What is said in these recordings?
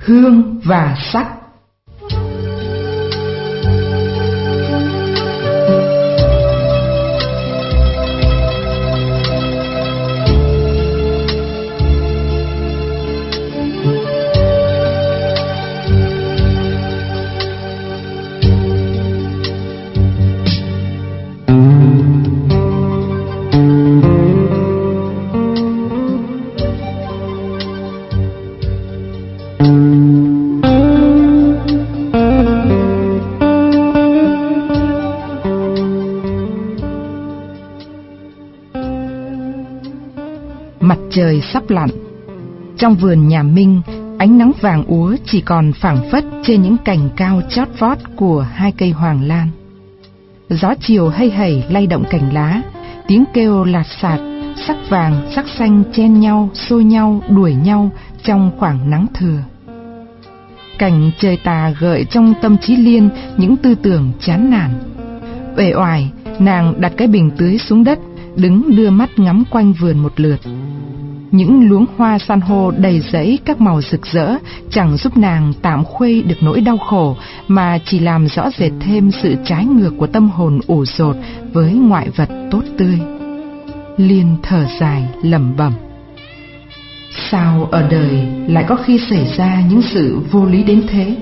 hương và sắc. Mặt trời sắp lặn. Trong vườn nhà Minh, ánh nắng vàng úa chỉ còn phảng phất trên những cành cao chót vót của hai cây hoàng lan. Gió chiều hay hẩy lay động cành lá, tiếng kêu lạt xạt, sắc vàng, sắc xanh chen nhau, xô nhau, đuổi nhau trong khoảng nắng thừa. Cảnh trời tà gợi trong tâm trí Liên những tư tưởng chán nản. Uể oải, nàng đặt cái bình tưới xuống đất, đứng đưa mắt ngắm quanh vườn một lượt. Những luống hoa san hô đầy rẫy các màu rực rỡ chẳng giúp nàng tạm khuây được nỗi đau khổ, mà chỉ làm rõ rệt thêm sự trái ngược của tâm hồn ủ dột với ngoại vật tốt tươi. Liên thở dài lẩm bẩm: sao ở đời lại có khi xảy ra những sự vô lý đến thế?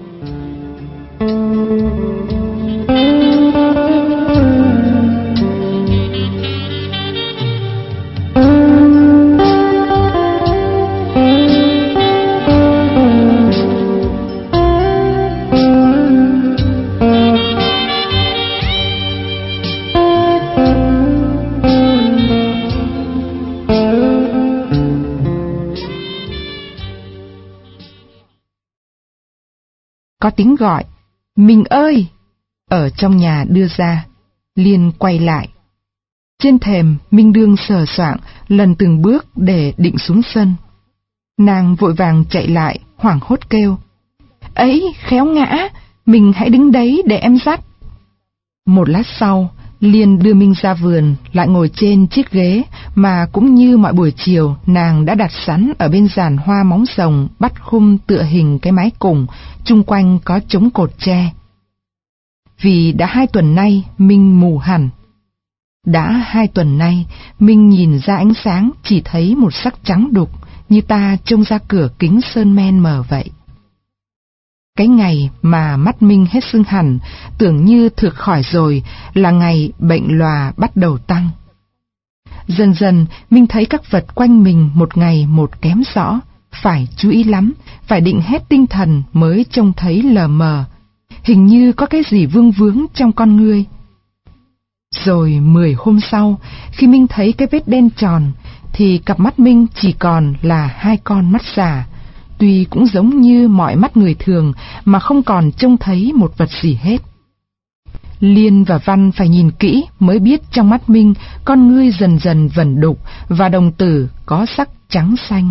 Có tiếng gọi, "Mình ơi!" ở trong nhà đưa ra. Liên quay lại. Trên thềm, Minh Đương sờ soạng, lần từng bước để định xuống sân. Nàng vội vàng chạy lại, hoảng hốt kêu: "Ấy, khéo ngã, mình hãy đứng đấy để em dắt." Một lát sau, Liên đưa Minh ra vườn, lại ngồi trên chiếc ghế mà cũng như mọi buổi chiều nàng đã đặt sẵn ở bên giàn hoa móng rồng bắt khung tựa hình cái mái cùng, chung quanh có trống cột tre. Vì đã 2 tuần nay Minh mù hẳn. Đã 2 tuần nay Minh nhìn ra ánh sáng chỉ thấy một sắc trắng đục, như ta trông ra cửa kính sơn men mờ vậy. Cái ngày mà mắt Minh hết sưng hẳn, tưởng như thực khỏi rồi, là ngày bệnh lòa bắt đầu tăng. Dần dần, Minh thấy các vật quanh mình một ngày một kém rõ, phải chú ý lắm, phải định hết tinh thần mới trông thấy lờ mờ, hình như có cái gì vương vướng trong con ngươi. Rồi 10 hôm sau, khi Minh thấy cái vết đen tròn, thì cặp mắt Minh chỉ còn là 2 con mắt giả, tuy cũng giống như mọi mắt người thường mà không còn trông thấy một vật gì hết. Liên và Văn phải nhìn kỹ mới biết trong mắt Minh con ngươi dần dần vẩn đục và đồng tử có sắc trắng xanh.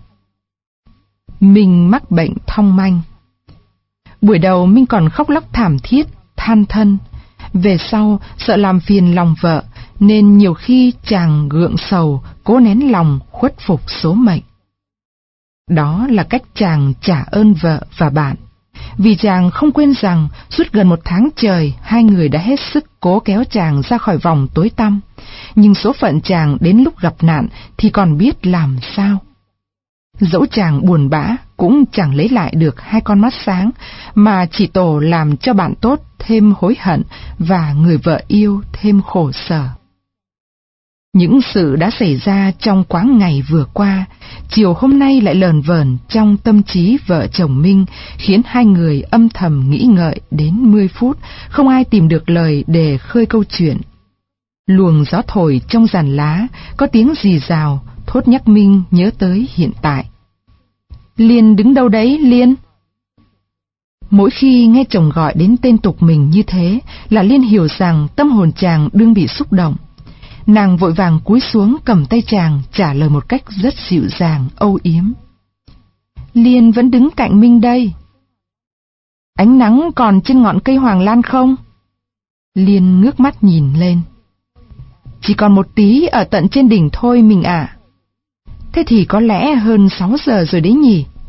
Minh mắc bệnh thong manh. Buổi đầu Minh còn khóc lóc thảm thiết, than thân. Về sau sợ làm phiền lòng vợ nên nhiều khi chàng gượng sầu, cố nén lòng khuất phục số mệnh. Đó là cách chàng trả ơn vợ và bạn. Vì chàng không quên rằng suốt gần 1 tháng trời hai người đã hết sức cố kéo chàng ra khỏi vòng tối tăm. Nhưng số phận chàng đến lúc gặp nạn thì còn biết làm sao. Dẫu chàng buồn bã cũng chẳng lấy lại được 2 con mắt sáng, mà chỉ tổ làm cho bạn tốt thêm hối hận và người vợ yêu thêm khổ sở. Những sự đã xảy ra trong quãng ngày vừa qua, chiều hôm nay lại lờn vờn trong tâm trí vợ chồng Minh, khiến hai người âm thầm nghĩ ngợi đến 10 phút, không ai tìm được lời để khơi câu chuyện. Luồng gió thổi trong giàn lá, có tiếng rì rào, thốt nhắc Minh nhớ tới hiện tại. "Liên đứng đâu đấy, Liên?" Mỗi khi nghe chồng gọi đến tên tục mình như thế là Liên hiểu rằng tâm hồn chàng đương bị xúc động. Nàng vội vàng cúi xuống cầm tay chàng, trả lời một cách rất dịu dàng, âu yếm: "Liên vẫn đứng cạnh Minh đây." "Ánh nắng còn trên ngọn cây hoàng lan không?" Liên ngước mắt nhìn lên. "Chỉ còn một tí ở tận trên đỉnh thôi mình ạ." "Thế thì có lẽ hơn 6 giờ rồi đấy nhỉ?"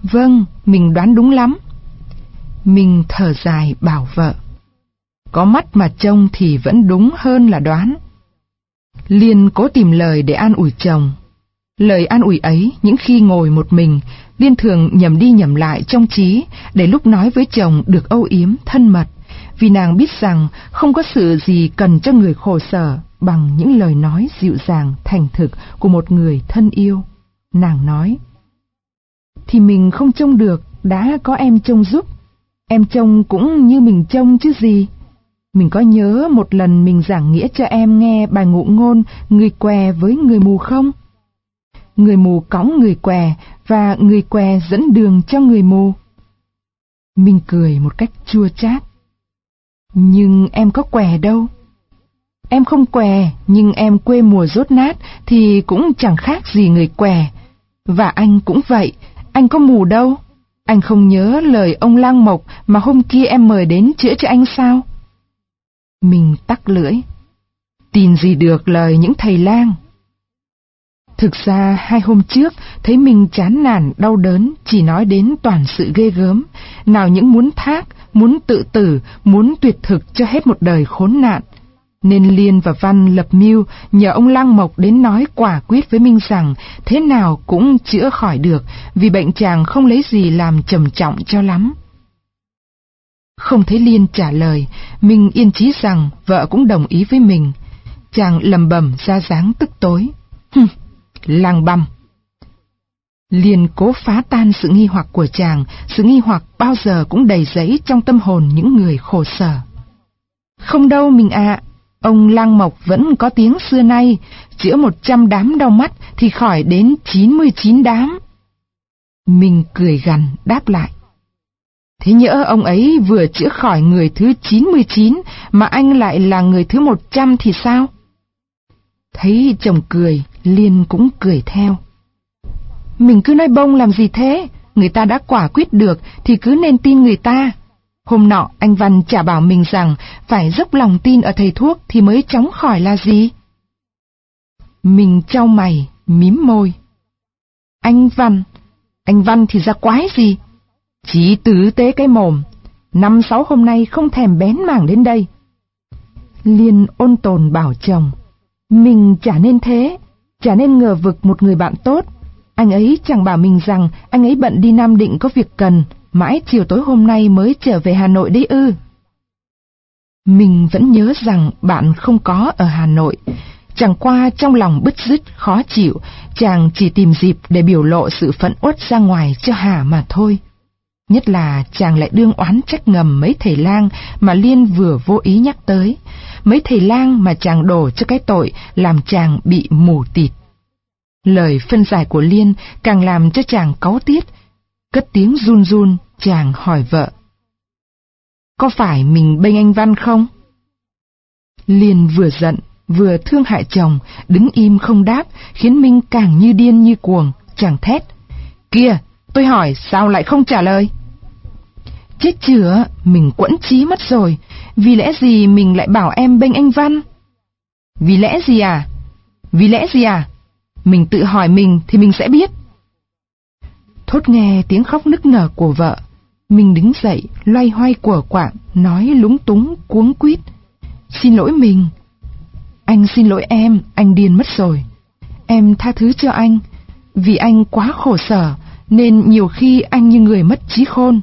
Vâng, mình đoán đúng lắm. Mình thở dài bảo vợ. Có mắt mà trông thì vẫn đúng hơn là đoán. Liên cố tìm lời để an ủi chồng. Lời an ủi ấy, những khi ngồi một mình, Liên thường nhẩm đi nhẩm lại trong trí, để lúc nói với chồng được âu yếm, thân mật, vì nàng biết rằng không có sự gì cần cho người khổ sở bằng những lời nói dịu dàng, thành thực của một người thân yêu. Nàng nói, thì mình không trông được, đã có em trông giúp. Em trông cũng như mình trông chứ gì. Mình có nhớ một lần mình giảng nghĩa cho em nghe bài ngụ ngôn người què với người mù không? Người mù cõng người què và người què dẫn đường cho người mù. Mình cười một cách chua chát. Nhưng em có què đâu. Em không què, nhưng em quê mùa dốt nát thì cũng chẳng khác gì người què. Và anh cũng vậy, anh có mù đâu. Anh không nhớ lời ông Lang Mộc mà hôm kia em mời đến chữa cho anh sao? Mình tắc lưỡi. Tin gì được lời những thầy lang. Thực ra 2 hôm trước, thấy mình chán nản, đau đớn, chỉ nói đến toàn sự ghê gớm. Nào những muốn thác, muốn tự tử, muốn tuyệt thực cho hết một đời khốn nạn. Nên Liên và Văn lập mưu nhờ ông Lang Mộc đến nói quả quyết với Minh rằng thế nào cũng chữa khỏi được, vì bệnh chàng không lấy gì làm trầm trọng cho lắm. Không thấy Liên trả lời, Minh yên chí rằng vợ cũng đồng ý với mình. Chàng lầm bầm ra dáng tức tối. Lang băm. Liên cố phá tan sự nghi hoặc của chàng, sự nghi hoặc bao giờ cũng đầy dẫy trong tâm hồn những người khổ sở. Không đâu mình ạ, ông Lang Mộc vẫn có tiếng xưa nay, chữa 100 đám đau mắt thì khỏi đến 99 đám. Mình cười gằn đáp lại. Thế nhỡ ông ấy vừa chữa khỏi người thứ 99 mà anh lại là người thứ 100 thì sao? Thấy chồng cười, Liên cũng cười theo. Mình cứ nói bông làm gì thế? Người ta đã quả quyết được thì cứ nên tin người ta. Hôm nọ anh Văn chả bảo mình rằng phải dốc lòng tin ở thầy thuốc thì mới chóng khỏi là gì? Mình chau mày, mím môi. Anh Văn thì ra quái gì? Chỉ tử tế cái mồm, 5-6 hôm nay không thèm bén mảng đến đây. Liên ôn tồn bảo chồng, mình chả nên thế, chả nên ngờ vực một người bạn tốt. Anh ấy chẳng bảo mình rằng anh ấy bận đi Nam Định có việc cần, mãi chiều tối hôm nay mới trở về Hà Nội đấy ư. Mình vẫn nhớ rằng bạn không có ở Hà Nội. Chẳng qua trong lòng bứt rứt, khó chịu, chàng chỉ tìm dịp để biểu lộ sự phẫn uất ra ngoài cho hả mà thôi. Nhất là chàng lại đương oán trách ngầm mấy thầy lang mà Liên vừa vô ý nhắc tới. Mấy thầy lang mà chàng đổ cho cái tội làm chàng bị mù tịt. Lời phân giải của Liên càng làm cho chàng cáu tiết. Cất tiếng run run, chàng hỏi vợ. Có phải mình bênh anh Văn không? Liên vừa giận, vừa thương hại chồng, đứng im không đáp, khiến Minh càng như điên như cuồng, chàng thét. Kìa, tôi hỏi sao lại không trả lời? Chết chửa, mình quẫn trí mất rồi, vì lẽ gì mình lại bảo em bênh anh Văn? Vì lẽ gì à? Vì lẽ gì à? Mình tự hỏi mình thì mình sẽ biết. Thốt nghe tiếng khóc nức nở của vợ, mình đứng dậy, loay hoay của quạng, nói lúng túng, cuống quýt. Xin lỗi mình. Anh xin lỗi em, anh điên mất rồi. Em tha thứ cho anh, vì anh quá khổ sở, nên nhiều khi anh như người mất trí khôn.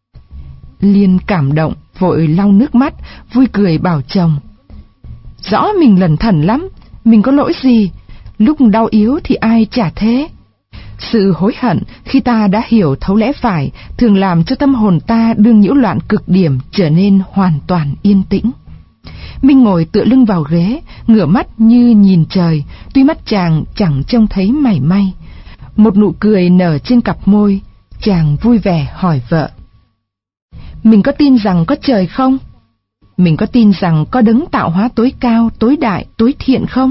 Liên cảm động, vội lau nước mắt, vui cười bảo chồng. Rõ mình lẩn thẩn lắm, mình có lỗi gì, lúc đau yếu thì ai chả thế. Sự hối hận khi ta đã hiểu thấu lẽ phải thường làm cho tâm hồn ta đương nhiễu loạn cực điểm trở nên hoàn toàn yên tĩnh. Minh ngồi tựa lưng vào ghế, ngửa mắt như nhìn trời, tuy mắt chàng chẳng trông thấy mảy may. Một nụ cười nở trên cặp môi, chàng vui vẻ hỏi vợ. Mình có tin rằng có trời không? Mình có tin rằng có đấng tạo hóa tối cao, tối đại, tối thiện không?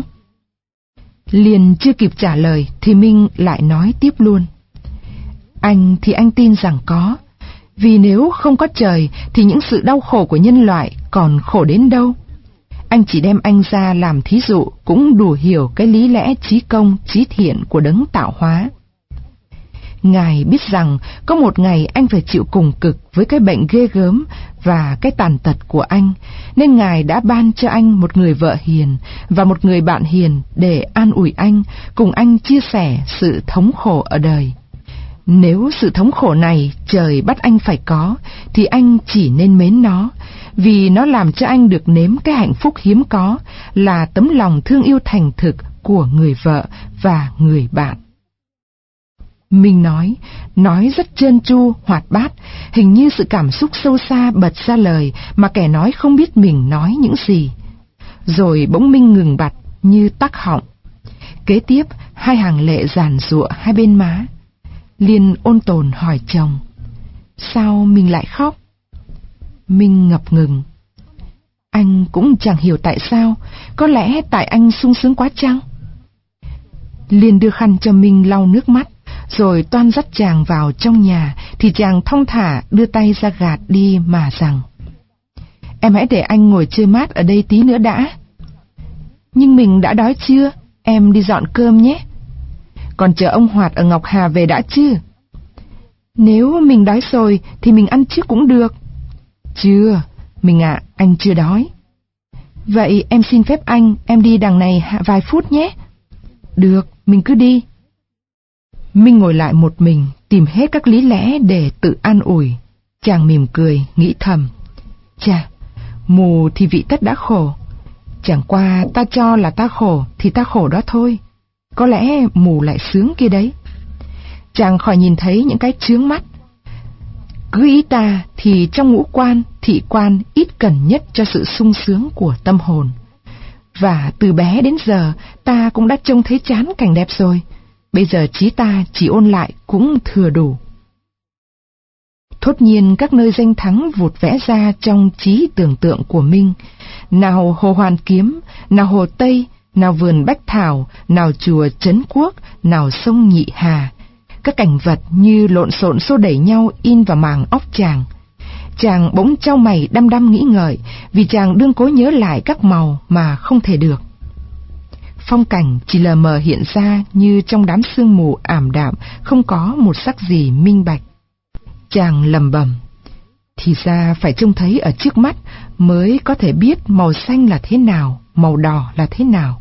Liền chưa kịp trả lời thì Minh lại nói tiếp luôn. Anh thì anh tin rằng có, vì nếu không có trời thì những sự đau khổ của nhân loại còn khổ đến đâu. Anh chỉ đem anh ra làm thí dụ cũng đủ hiểu cái lý lẽ trí công, trí thiện của đấng tạo hóa. Ngài biết rằng có một ngày anh phải chịu cùng cực với cái bệnh ghê gớm và cái tàn tật của anh, nên Ngài đã ban cho anh một người vợ hiền và một người bạn hiền để an ủi anh, cùng anh chia sẻ sự thống khổ ở đời. Nếu sự thống khổ này trời bắt anh phải có, thì anh chỉ nên mến nó, vì nó làm cho anh được nếm cái hạnh phúc hiếm có là tấm lòng thương yêu thành thực của người vợ và người bạn. Minh nói rất trơn tru, hoạt bát, hình như sự cảm xúc sâu xa bật ra lời mà kẻ nói không biết mình nói những gì. Rồi bỗng Minh ngừng bặt như tắc họng. Kế tiếp, hai hàng lệ giàn giụa hai bên má. Liên ôn tồn hỏi chồng: sao mình lại khóc? Minh ngập ngừng. Anh cũng chẳng hiểu tại sao, có lẽ tại anh sung sướng quá chăng? Liên đưa khăn cho Minh lau nước mắt, rồi toan dắt chàng vào trong nhà, thì chàng thong thả đưa tay ra gạt đi mà rằng: em hãy để anh ngồi chơi mát ở đây tí nữa đã. Nhưng mình đã đói chưa? Em đi dọn cơm nhé. Còn chờ ông Hoạt ở Ngọc Hà về đã chứ? Nếu mình đói rồi thì mình ăn trước cũng được. Chưa, mình ạ, anh chưa đói. Vậy em xin phép anh, em đi đằng này vài phút nhé. Được, mình cứ đi. Minh ngồi lại một mình, tìm hết các lý lẽ để tự an ủi. Chàng mỉm cười, nghĩ thầm: chà, mù thì vị tất đã khổ. Chẳng qua ta cho là ta khổ thì ta khổ đó thôi. Có lẽ mù lại sướng kia đấy. Chàng khỏi nhìn thấy những cái chướng mắt. Cứ ý ta thì trong ngũ quan, thị quan ít cần nhất cho sự sung sướng của tâm hồn. Và từ bé đến giờ ta cũng đã trông thấy chán cảnh đẹp rồi. Bây giờ trí ta chỉ ôn lại cũng thừa đủ. Thốt nhiên các nơi danh thắng vụt vẽ ra trong trí tưởng tượng của Minh. Nào hồ Hoàn Kiếm, nào hồ Tây, nào vườn Bách Thảo, nào chùa Trấn Quốc, nào sông Nhị Hà. Các cảnh vật như lộn xộn xô đẩy nhau in vào màng óc chàng. Chàng bỗng chau mày đăm đăm nghĩ ngợi, vì chàng đương cố nhớ lại các màu mà không thể được. Phong cảnh chỉ lờ mờ hiện ra như trong đám sương mù ảm đạm, không có một sắc gì minh bạch. Chàng lầm bầm: thì ra phải trông thấy ở trước mắt mới có thể biết màu xanh là thế nào, màu đỏ là thế nào.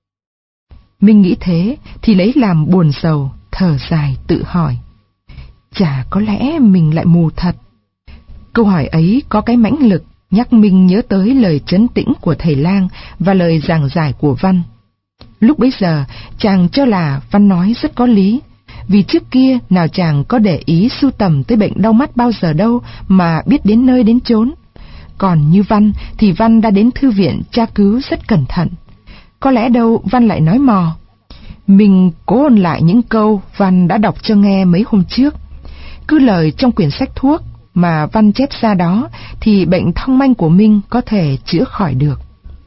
Minh nghĩ thế thì lấy làm buồn rầu, thở dài tự hỏi: chả có lẽ mình lại mù thật? Câu hỏi ấy có cái mãnh lực nhắc Minh nhớ tới lời trấn tĩnh của thầy lang và lời giảng giải của Văn. Lúc bấy giờ chàng cho là Văn nói rất có lý, vì trước kia nào chàng có để ý sưu tầm tới bệnh đau mắt bao giờ đâu mà biết đến nơi đến chốn. Còn như Văn thì Văn đã đến thư viện tra cứu rất cẩn thận. Có lẽ đâu Văn lại nói mò. Mình cố ôn lại những câu Văn đã đọc cho nghe mấy hôm trước. Cứ lời trong quyển sách thuốc mà Văn chép ra đó thì bệnh thong manh của Minh có thể chữa khỏi được.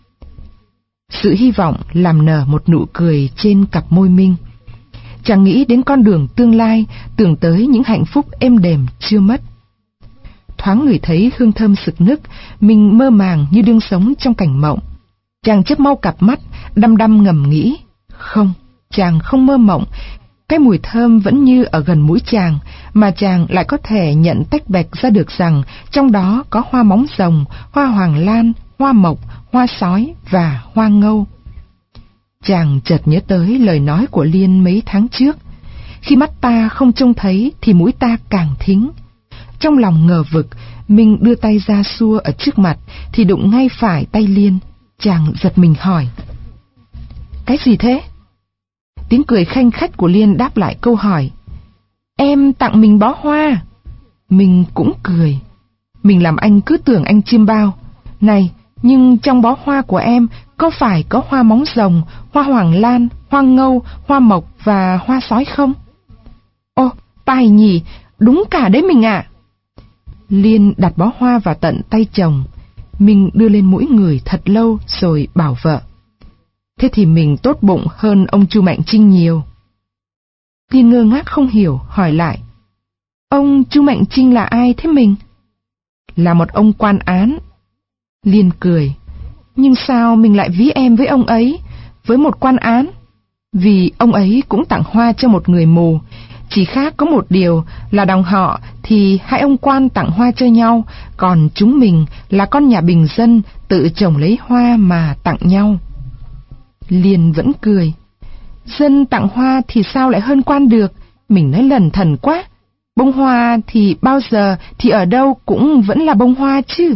Sự hy vọng làm nở một nụ cười trên cặp môi Minh. Chàng nghĩ đến con đường tương lai, tưởng tới những hạnh phúc êm đềm chưa mất. Thoáng ngửi thấy hương thơm sực nức, Minh mơ màng như đương sống trong cảnh mộng. Chàng chớp mau cặp mắt, đăm đăm ngầm nghĩ: không, chàng không mơ mộng. Cái mùi thơm vẫn như ở gần mũi chàng, mà chàng lại có thể nhận tách bạch ra được rằng trong đó có hoa móng rồng, hoa hoàng lan, hoa mộc, hoa sói và hoa ngâu. Chàng chợt nhớ tới lời nói của Liên mấy tháng trước: khi mắt ta không trông thấy thì mũi ta càng thính. Trong lòng ngờ vực, Minh đưa tay ra xua ở trước mặt thì đụng ngay phải tay Liên. Chàng giật mình hỏi: cái gì thế? Tiếng cười khanh khách của Liên đáp lại câu hỏi: em tặng mình bó hoa. Minh cũng cười: mình làm anh cứ tưởng anh chiêm bao. Này, nhưng trong bó hoa của em có phải có hoa móng rồng, hoa hoàng lan, hoa ngâu, hoa mộc và hoa sói không? Ô, tài nhỉ, đúng cả đấy mình ạ. Liên đặt bó hoa vào tận tay chồng. Mình đưa lên mũi người thật lâu rồi bảo vợ: thế thì mình tốt bụng hơn ông Chu Mạnh Trinh nhiều. Liên ngơ ngác không hiểu, hỏi lại: ông Chu Mạnh Trinh là ai thế mình? Là một ông quan án. Liên cười: nhưng sao mình lại ví em với ông ấy, với một quan án? Vì ông ấy cũng tặng hoa cho một người mù, Chỉ khác có một điều là dòng họ thì hai ông quan tặng hoa cho nhau, còn chúng mình là con nhà bình dân tự trồng lấy hoa mà tặng nhau. Liên vẫn cười. Dân tặng hoa thì sao lại hơn quan được, mình nói lẩn thẩn quá. Bông hoa thì bao giờ thì ở đâu cũng vẫn là bông hoa chứ.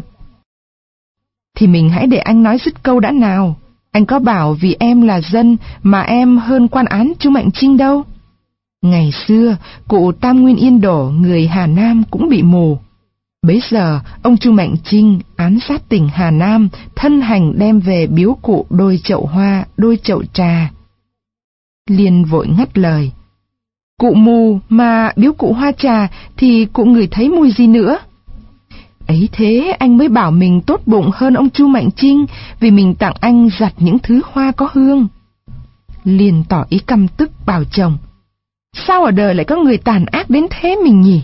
Thì mình hãy để anh nói dứt câu đã nào. Anh có bảo vì em là dân mà em hơn quan án Chu Mạnh Trinh đâu. Ngày xưa, cụ Tam Nguyên Yên đổ người Hà Nam cũng bị mù. Bấy giờ, ông Chu Mạnh Trinh án sát tỉnh Hà Nam, thân hành đem về biếu cụ đôi chậu hoa, đôi chậu trà. Liên vội ngắt lời. Cụ mù mà biếu cụ hoa trà thì cụ ngửi thấy mùi gì nữa? Ấy thế anh mới bảo mình tốt bụng hơn ông Chu Mạnh Trinh vì mình tặng anh giặt những thứ hoa có hương. Liên tỏ ý căm tức bảo chồng. Sao ở đời lại có người tàn ác đến thế mình nhỉ?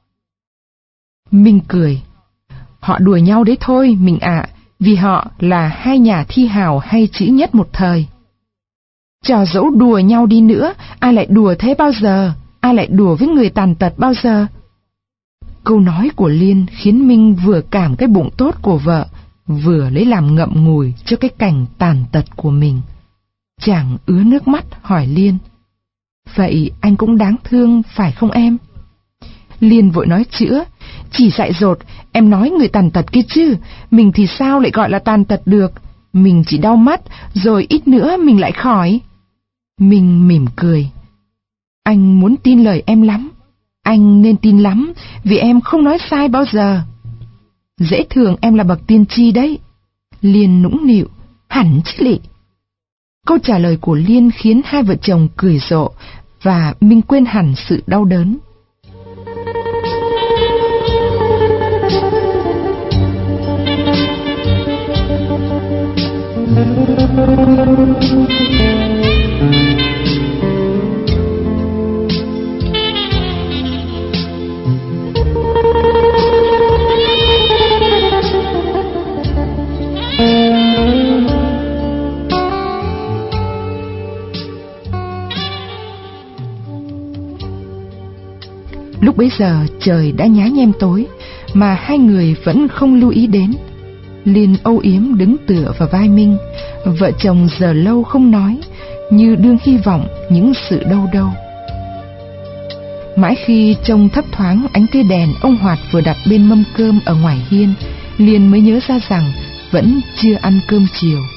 Minh cười. Họ đùa nhau đấy thôi mình ạ, vì họ là hai nhà thi hào hay chữ nhất một thời. Cho dẫu đùa nhau đi nữa, ai lại đùa thế bao giờ? Ai lại đùa với người tàn tật bao giờ? Câu nói của Liên khiến Minh vừa cảm cái bụng tốt của vợ, vừa lấy làm ngậm ngùi cho cái cảnh tàn tật của mình. Chàng ứa nước mắt hỏi Liên. Vậy anh cũng đáng thương phải không em? Liên vội nói chữa. Chỉ dại dột, em nói người tàn tật kia chứ, mình thì sao lại gọi là tàn tật được? Mình chỉ đau mắt, rồi ít nữa mình lại khỏi. Minh mỉm cười. Anh muốn tin lời em lắm. Anh nên tin lắm, vì em không nói sai bao giờ. Dễ thường em là bậc tiên tri đấy. Liên nũng nịu, hẳn chứ lị. Câu trả lời của Liên khiến hai vợ chồng cười rộ, và Minh quên hẳn sự đau đớn. Lúc bấy giờ trời đã nhá nhem tối, mà hai người vẫn không lưu ý đến. Liên âu yếm đứng tựa vào vai Minh, vợ chồng giờ lâu không nói, như đương hy vọng những sự đâu đâu. Mãi khi trông thấp thoáng ánh cây đèn ông Hoạt vừa đặt bên mâm cơm ở ngoài hiên, Liên mới nhớ ra rằng vẫn chưa ăn cơm chiều.